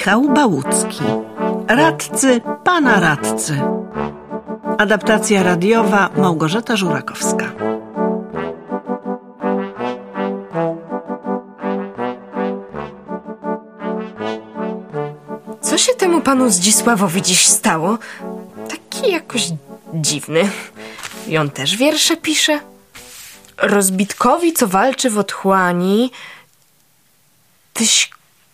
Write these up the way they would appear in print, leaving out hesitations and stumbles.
Michał Bałucki. Radcy pana radcy. Adaptacja radiowa Małgorzata Żurakowska. Co się temu panu Zdzisławowi dziś stało? Taki jakoś dziwny. I on też wiersze pisze? Rozbitkowi, co walczy w otchłani, tyś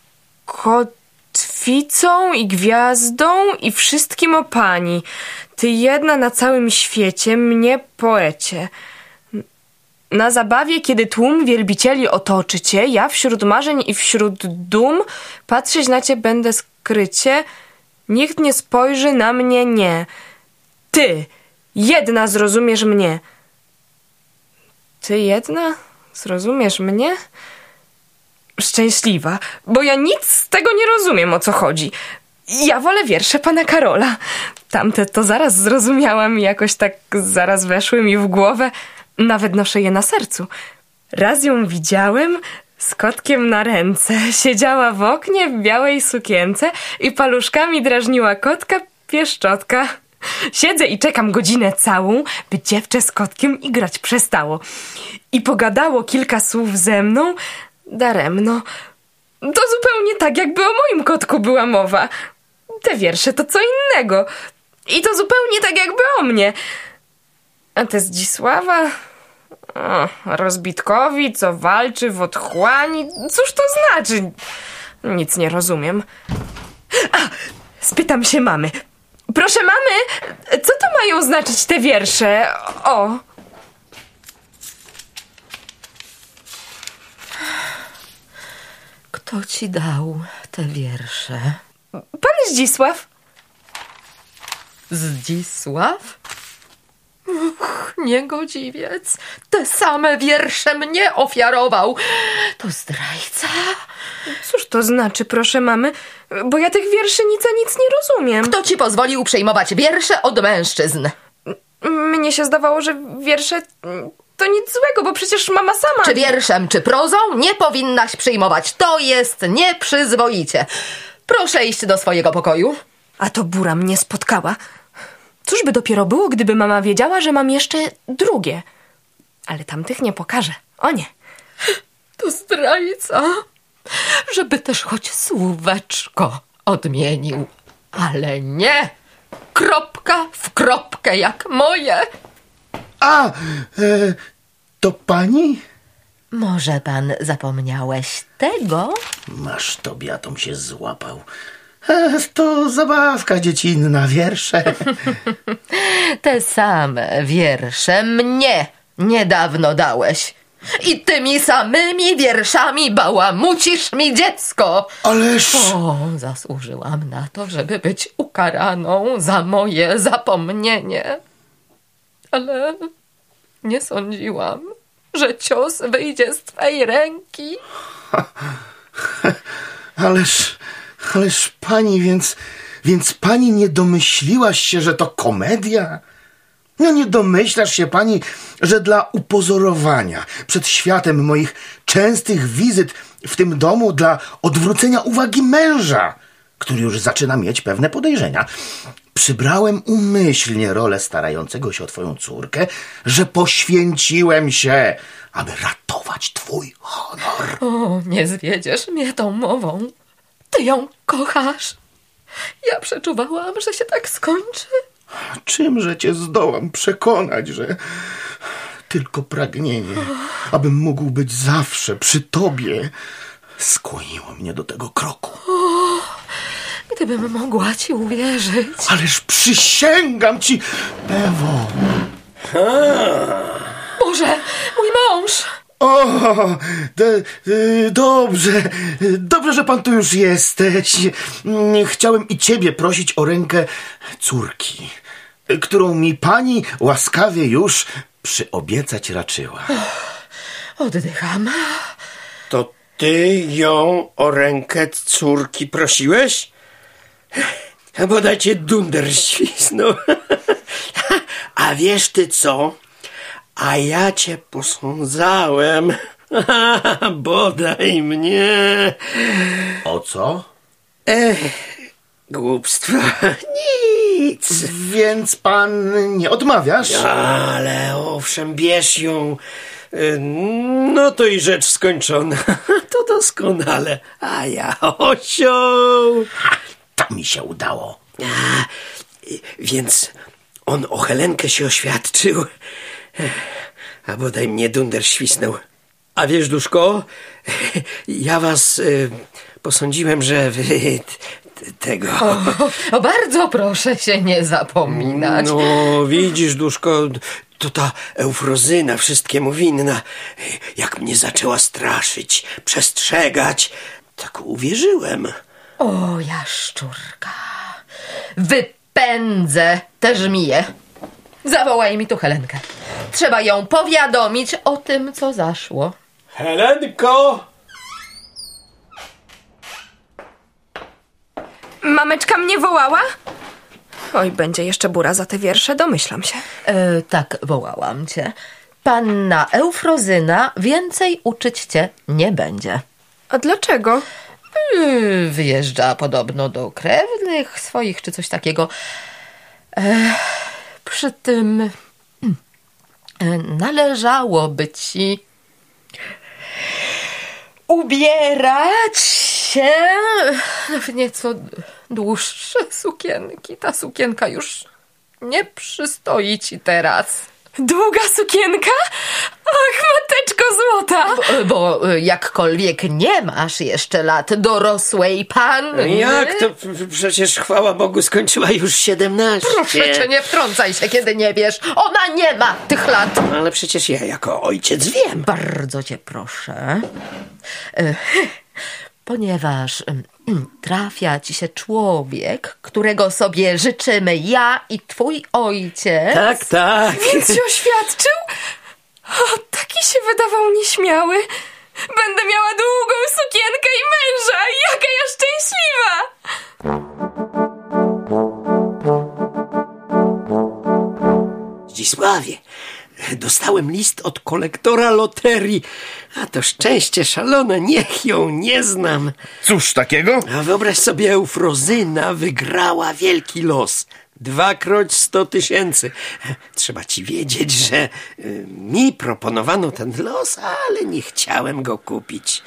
kotwicą i gwiazdą i wszystkim o pani. Ty jedna na całym świecie, mnie poecie. Na zabawie, kiedy tłum wielbicieli otoczy cię, ja wśród marzeń i wśród dum patrzeć na cię będę skrycie. Nikt nie spojrzy na mnie, nie. Ty, jedna zrozumiesz mnie. Ty jedna zrozumiesz mnie? Szczęśliwa, bo ja nic z tego nie rozumiem, o co chodzi. Ja wolę wiersze pana Karola. Tamte to zaraz zrozumiałam i jakoś tak zaraz weszły mi w głowę. Nawet noszę je na sercu. Raz ją widziałem z kotkiem na ręce. Siedziała w oknie w białej sukience i paluszkami drażniła kotka pieszczotka. Siedzę i czekam godzinę całą, by dziewczę z kotkiem igrać przestało. I pogadało kilka słów ze mną, daremno. To zupełnie tak, jakby o moim kotku była mowa. Te wiersze to co innego. I to zupełnie tak, jakby o mnie. A te Zdzisława? Rozbitkowi, co walczy w otchłani. Cóż to znaczy? Nic nie rozumiem. Spytam się mamy. Proszę mamy, co to mają znaczyć te wiersze? O! Kto ci dał te wiersze? Pan Zdzisław. Zdzisław? Niegodziwiec. Te same wiersze mnie ofiarował. To zdrajca? Cóż to znaczy, proszę mamy? Bo ja tych wierszy nic nie rozumiem. Kto ci pozwolił przejmować wiersze od mężczyzn? Mnie się zdawało, że wiersze to nic złego, bo przecież mama sama... Czy wierszem, czy prozą nie powinnaś przyjmować. To jest nieprzyzwoicie. Proszę iść do swojego pokoju. A to bura mnie spotkała. Cóż by dopiero było, gdyby mama wiedziała, że mam jeszcze drugie. Ale tamtych nie pokażę. O nie. To zdrajca. Żeby też choć słóweczko odmienił. Ale nie. Kropka w kropkę jak moje. To pani? Może pan zapomniałeś tego? Masz, Tobiatom się złapał. To zabawka dziecinna, wiersze. Te same wiersze mnie niedawno dałeś. I tymi samymi wierszami bałamucisz mi dziecko. Ależ... Zasłużyłam na to, żeby być ukaraną za moje zapomnienie. Ale nie sądziłam, że cios wyjdzie z twej ręki. Ależ pani, więc pani nie domyśliłaś się, że to komedia? No nie domyślasz się pani, że dla upozorowania przed światem moich częstych wizyt w tym domu, dla odwrócenia uwagi męża, który już zaczyna mieć pewne podejrzenia, przybrałem umyślnie rolę starającego się o twoją córkę, że poświęciłem się, aby ratować twój honor. Nie zwiedziesz mnie tą mową. Ty ją kochasz. Ja przeczuwałam, że się tak skończy. Czymże cię zdołam przekonać, że tylko pragnienie, abym mógł być zawsze przy tobie, skłoniło mnie do tego kroku. Gdybym mogła ci uwierzyć. Ależ przysięgam ci, Ewo. Boże, mój mąż. Dobrze, że pan tu już jesteś. Chciałem i ciebie prosić o rękę córki, którą mi pani łaskawie już przyobiecać raczyła. Oddycham. To ty ją o rękę córki prosiłeś? Bodaj cię dunder świsnął. A wiesz ty co? A ja cię posądzałem. Bodaj mnie. O co? Głupstwo. Nic. Więc pan nie odmawiasz? Ale owszem, bierz ją. No to i rzecz skończona. To doskonale. A ja osioł. To mi się udało. Więc on o Helenkę się oświadczył. A bodaj mnie dunder świsnął. A wiesz, Duszko, ja was posądziłem, że wy tego... O, bardzo proszę się nie zapominać. No, widzisz, Duszko, to ta Eufrozyna wszystkiemu winna. Jak mnie zaczęła straszyć, przestrzegać, tak uwierzyłem. O, jaszczurka. Wypędzę te żmije. Zawołaj mi tu Helenkę. Trzeba ją powiadomić o tym, co zaszło. Helenko! Mameczka mnie wołała? Oj, będzie jeszcze bura za te wiersze, domyślam się. Tak, wołałam cię. Panna Eufrozyna więcej uczyć cię nie będzie. A dlaczego? Wyjeżdża podobno do krewnych swoich, czy coś takiego. Przy tym należałoby ci ubierać się w nieco dłuższe sukienki. Ta sukienka już nie przystoi ci teraz. Długa sukienka? Ach, mateczko złota! Bo jakkolwiek nie masz jeszcze lat dorosłej panny. Jak to? Przecież chwała Bogu skończyła już 17. Proszę cię, nie wtrącaj się, kiedy nie wiesz. Ona nie ma tych lat. Ale przecież ja jako ojciec wiem. Bardzo cię proszę. Ponieważ trafia ci się człowiek, którego sobie życzymy ja i twój ojciec. Tak, tak. Więc się oświadczył? O, taki się wydawał nieśmiały. Będę miała długą sukienkę i męża. Jaka ja szczęśliwa! Zdzisławie, dostałem list od kolektora loterii. A to szczęście szalone, niech ją nie znam. Cóż takiego? A wyobraź sobie, Eufrozyna wygrała wielki los. 2x100 000. Trzeba ci wiedzieć, że mi proponowano ten los, ale nie chciałem go kupić.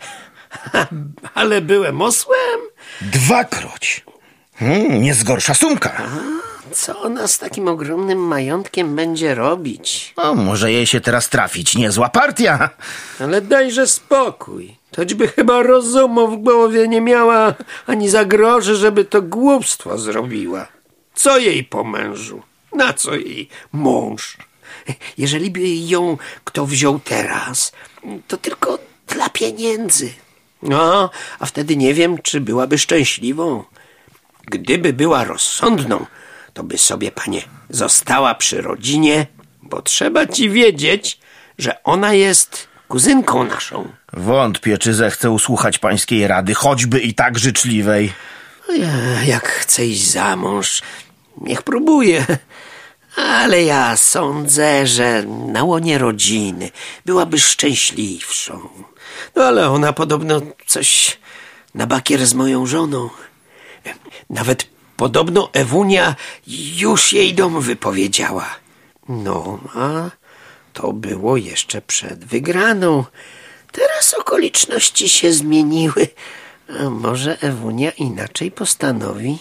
Ale byłem osłem. 2x. Nie zgorsza sumka. Co ona z takim ogromnym majątkiem będzie robić? O, może jej się teraz trafić niezła partia. Ale dajże spokój. Toćby chyba rozumu w głowie nie miała ani za grosze, żeby to głupstwo zrobiła. Co jej po mężu? Na co jej mąż? Jeżeli by ją kto wziął teraz, to tylko dla pieniędzy. No, a wtedy nie wiem, czy byłaby szczęśliwą. Gdyby była rozsądną, to by sobie, panie, została przy rodzinie, bo trzeba ci wiedzieć, że ona jest kuzynką naszą. Wątpię, czy zechce usłuchać pańskiej rady, choćby i tak życzliwej. Jak chce iść za mąż, niech próbuje. Ale ja sądzę, że na łonie rodziny byłaby szczęśliwszą. No ale ona podobno coś na bakier z moją żoną. Nawet podobno Ewunia już jej dom wypowiedziała. No, a to było jeszcze przed wygraną. Teraz okoliczności się zmieniły. A może Ewunia inaczej postanowi?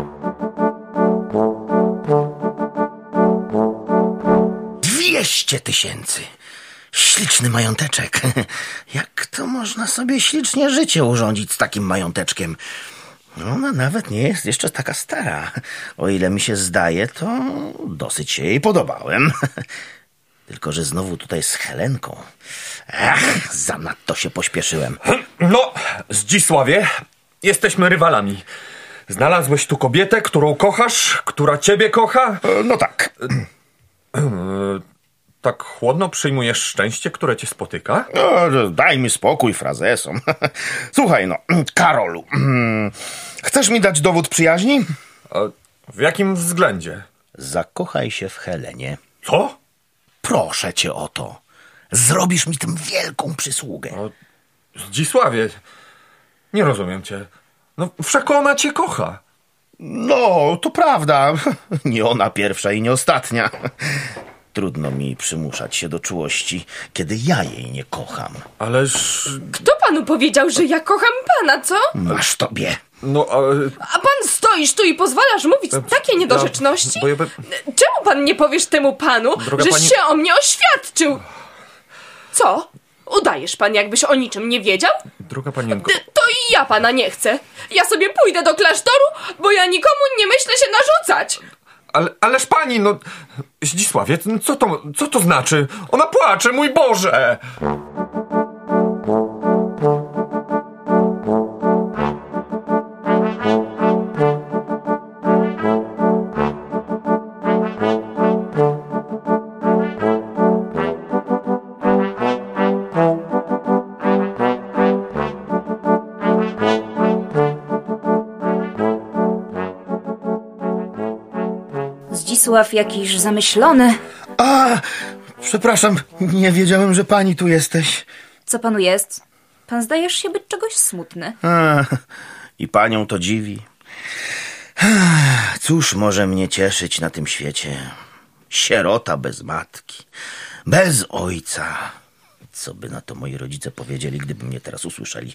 200 000. Śliczny mająteczek. Jak to można sobie ślicznie życie urządzić z takim mająteczkiem? Ona nawet nie jest jeszcze taka stara. O ile mi się zdaje, to dosyć się jej podobałem. Tylko że znowu tutaj z Helenką. Zanadto się pośpieszyłem. No, Zdzisławie, jesteśmy rywalami. Znalazłeś tu kobietę, którą kochasz, która ciebie kocha? No tak. Tak chłodno przyjmujesz szczęście, które cię spotyka? No, daj mi spokój, frazesom. Słuchaj, no, Karolu, chcesz mi dać dowód przyjaźni? W jakim względzie? Zakochaj się w Helenie. Co? Proszę cię o to. Zrobisz mi tym wielką przysługę. Zdzisławie, nie rozumiem cię. No, wszak ona cię kocha. No, to prawda. Nie ona pierwsza i nie ostatnia. Trudno mi przymuszać się do czułości, kiedy ja jej nie kocham. Ależ... Kto panu powiedział, że ja kocham pana, co? Masz tobie. No, A pan stoisz tu i pozwalasz mówić takie niedorzeczności? Czemu pan nie powiesz temu panu, Droga żeś pani... się o mnie oświadczył? Co? Udajesz pan, jakbyś o niczym nie wiedział? Droga panienko... To i ja pana nie chcę. Ja sobie pójdę do klasztoru, bo ja nikomu nie myślę się narzucać. Ależ pani, no... Zdzisławie, co to znaczy? Ona płacze, mój Boże! Zdzisław jakiś zamyślony. A, przepraszam, nie wiedziałem, że pani tu jesteś. Co panu jest? Pan zdajesz się być czegoś smutny. I panią to dziwi. Cóż może mnie cieszyć na tym świecie? Sierota bez matki, bez ojca. Co by na to moi rodzice powiedzieli, gdyby mnie teraz usłyszeli?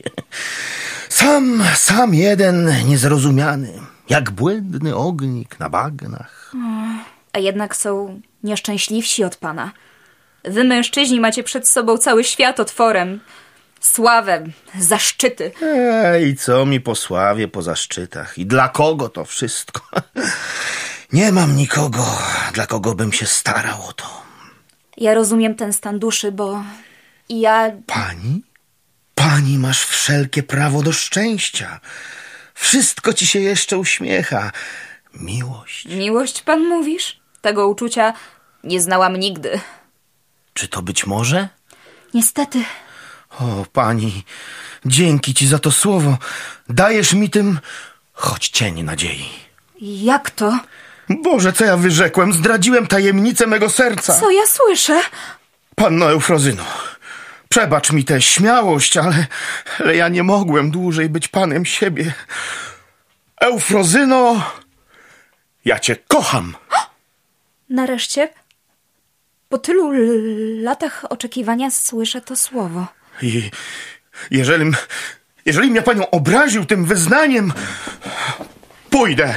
Sam jeden, niezrozumiany, jak błędny ognik na bagnach. A jednak są nieszczęśliwsi od pana. Wy, mężczyźni, macie przed sobą cały świat otworem. Sławę, zaszczyty. I co mi po sławie, po zaszczytach? I dla kogo to wszystko? Nie mam nikogo, dla kogo bym się starał o to. Ja rozumiem ten stan duszy, bo ja... Pani masz wszelkie prawo do szczęścia. Wszystko ci się jeszcze uśmiecha. Miłość. Miłość, pan mówisz? Tego uczucia nie znałam nigdy. Czy to być może? Niestety. O, pani, dzięki ci za to słowo. Dajesz mi tym choć cień nadziei. Jak to? Boże, co ja wyrzekłem? Zdradziłem tajemnicę mego serca. Co ja słyszę? Panno Eufrozyno, przebacz mi tę śmiałość, ale ja nie mogłem dłużej być panem siebie. Eufrozyno, ja cię kocham. Nareszcie, po tylu latach oczekiwania słyszę to słowo. I jeżeli mnie panią obraził tym wyznaniem, pójdę.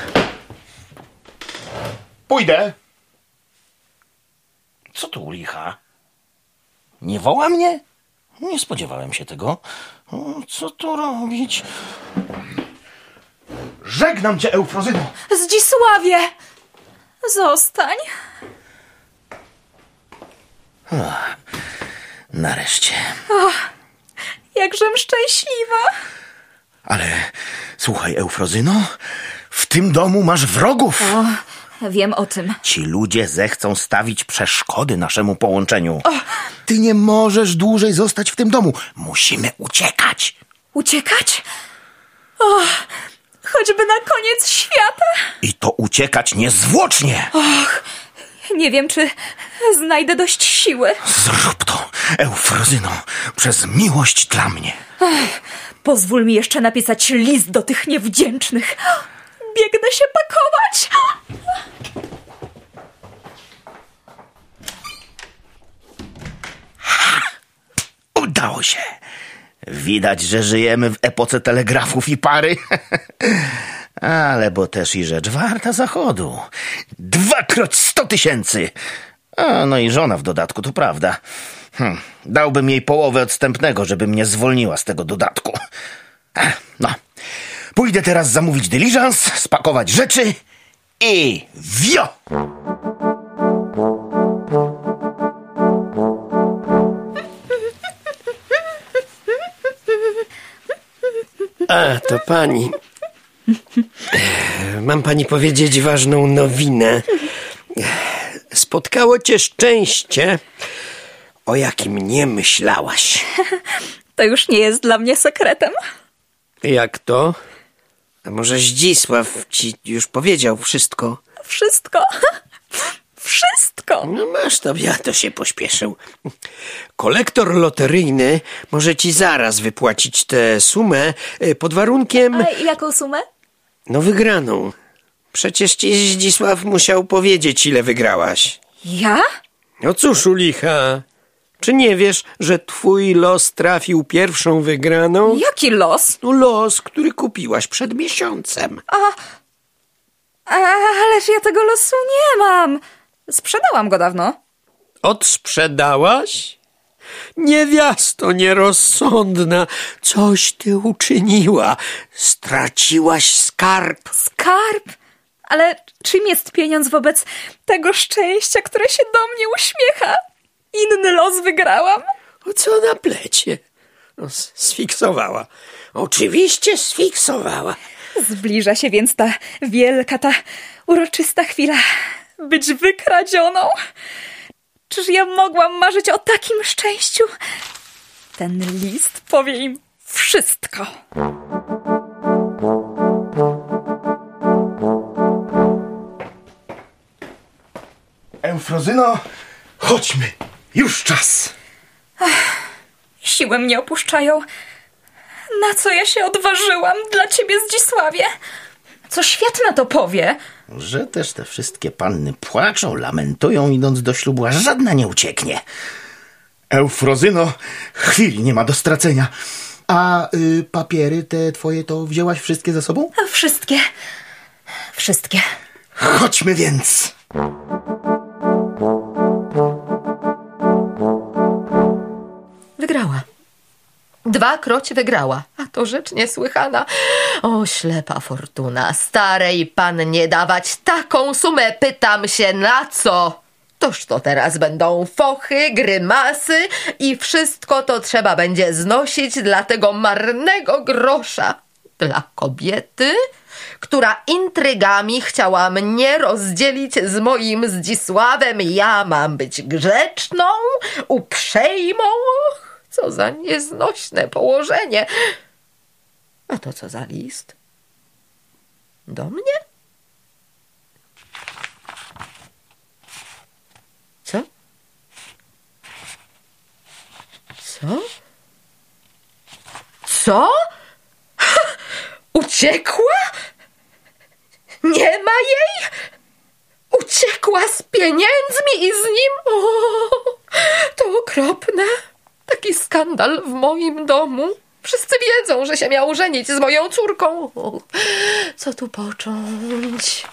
Co tu u licha? Nie woła mnie? Nie spodziewałem się tego. Co tu robić? Żegnam cię, Eufrozyno. Zdzisławie! Zostań. Nareszcie. Jakżem szczęśliwa. Ale słuchaj, Eufrozyno, w tym domu masz wrogów. Wiem o tym. Ci ludzie zechcą stawić przeszkody naszemu połączeniu. Ty nie możesz dłużej zostać w tym domu. Musimy uciekać. Uciekać? Choćby na koniec świata? I to uciekać niezwłocznie. Nie wiem, czy znajdę dość siły. Zrób to, Eufrozyno, przez miłość dla mnie. Pozwól mi jeszcze napisać list do tych niewdzięcznych. Biegnę się pakować. Udało się. Widać, że żyjemy w epoce telegrafów i pary. Ale bo też i rzecz warta zachodu. 2x100 000. No i żona w dodatku, to prawda. Dałbym jej połowę odstępnego, żeby mnie zwolniła z tego dodatku. No, pójdę teraz zamówić dyliżans, spakować rzeczy i wio! A, to pani. Mam pani powiedzieć ważną nowinę. Spotkało cię szczęście, o jakim nie myślałaś. To już nie jest dla mnie sekretem. Jak to? A może Zdzisław ci już powiedział wszystko? Wszystko. Wszystko. No masz to, ja to się pośpieszył. Kolektor loteryjny może ci zaraz wypłacić tę sumę pod warunkiem... A jaką sumę? No wygraną. Przecież ci Zdzisław musiał powiedzieć, ile wygrałaś. Ja? No cóż, u licha, czy nie wiesz, że twój los trafił pierwszą wygraną? Jaki los? No los, który kupiłaś przed miesiącem. Ależ ja tego losu nie mam. Sprzedałam go dawno. Odsprzedałaś? Niewiasto nierozsądna, coś ty uczyniła. Straciłaś skarb. Skarb? Ale czym jest pieniądz wobec tego szczęścia, które się do mnie uśmiecha? Inny los wygrałam. O co na plecie? No, sfiksowała. Oczywiście sfiksowała. Zbliża się więc ta wielka, ta uroczysta chwila. Być wykradzioną. Czyż ja mogłam marzyć o takim szczęściu? Ten list powie im wszystko. Eufrozyno, chodźmy. Już czas. Siły mnie opuszczają. Na co ja się odważyłam dla ciebie, Zdzisławie? Co świat na to powie? Że też te wszystkie panny płaczą, lamentują, idąc do ślubu, a żadna nie ucieknie. Eufrozyno, chwili nie ma do stracenia. A papiery te twoje to wzięłaś wszystkie ze sobą? Wszystkie. Wszystkie. Chodźmy więc. Wygrała. 2-kroć wygrała. A to rzecz niesłychana. O, ślepa fortuna. Starej pannie dawać taką sumę. Pytam się, na co? Toż to teraz będą fochy, grymasy i wszystko to trzeba będzie znosić dla tego marnego grosza. Dla kobiety, która intrygami chciała mnie rozdzielić z moim Zdzisławem. Ja mam być grzeczną, uprzejmą. Co za nieznośne położenie. A to co za list? Do mnie? Co? Co? Co? Uciekła? Nie ma jej? Uciekła z pieniędzmi i z nim? O, to okropne. Taki skandal w moim domu. Wszyscy wiedzą, że się miał żenić z moją córką. O, co tu począć?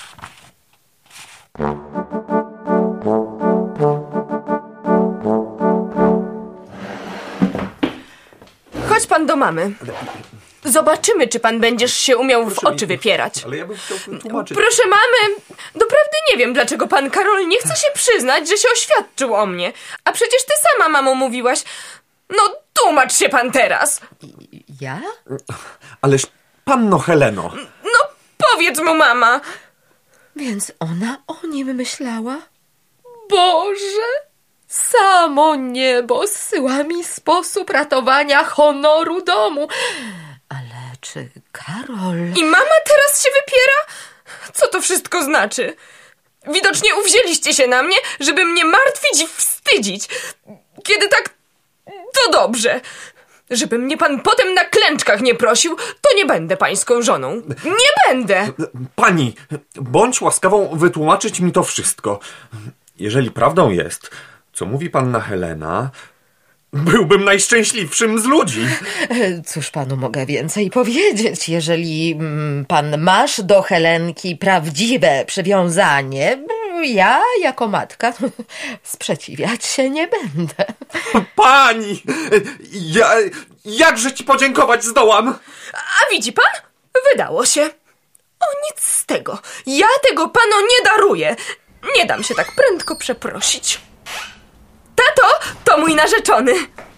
Chodź pan do mamy. Zobaczymy, czy pan będziesz się umiał w oczy wypierać. Ale ja bym chciał tłumaczyć. Proszę mamy, doprawdy nie wiem, dlaczego pan Karol nie chce się przyznać, że się oświadczył o mnie. A przecież ty sama, mamo, mówiłaś. No, tłumacz się pan teraz. Ja? Ależ panno Heleno. No, powiedz mu, mama. Więc ona o nim myślała? Boże! Samo niebo zsyła mi sposób ratowania honoru domu. Ale czy Karol... I mama teraz się wypiera? Co to wszystko znaczy? Widocznie uwzięliście się na mnie, żeby mnie martwić i wstydzić. Kiedy tak, to dobrze. Żeby mnie pan potem na klęczkach nie prosił, to nie będę pańską żoną. Nie będę! Pani, bądź łaskawą wytłumaczyć mi to wszystko. Jeżeli prawdą jest, co mówi panna Helena, byłbym najszczęśliwszym z ludzi. Cóż panu mogę więcej powiedzieć? Jeżeli pan masz do Helenki prawdziwe przywiązanie, ja jako matka sprzeciwiać się nie będę. Pani, jakże ci podziękować zdołam? A widzi pan? Wydało się. O, nic z tego. Ja tego panu nie daruję. Nie dam się tak prędko przeprosić. Tato, to mój narzeczony.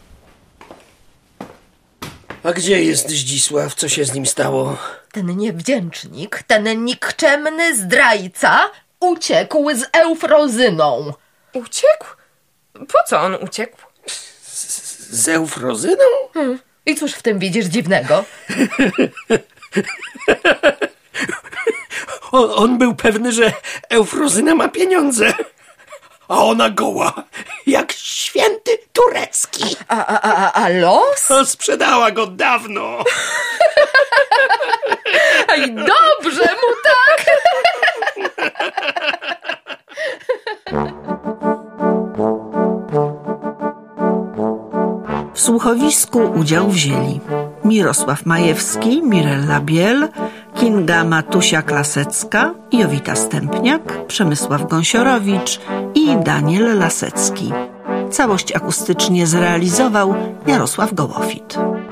A gdzie jest Zdzisław? Co się z nim stało? Ten niewdzięcznik, ten nikczemny zdrajca uciekł z Eufrozyną. Uciekł? Po co on uciekł? Z Eufrozyną? I cóż w tym widzisz dziwnego? On był pewny, że Eufrozyna ma pieniądze. a ona goła, jak święty turecki. A los? A sprzedała go dawno. I dobrze mu tak. W słuchowisku udział wzięli Mirosław Majewski, Mirella Biel, Kinga Matusia-Klasecka, Jowita Stępniak, Przemysław Gąsiorowicz i Daniel Lasecki. Całość akustycznie zrealizował Jarosław Gołofit.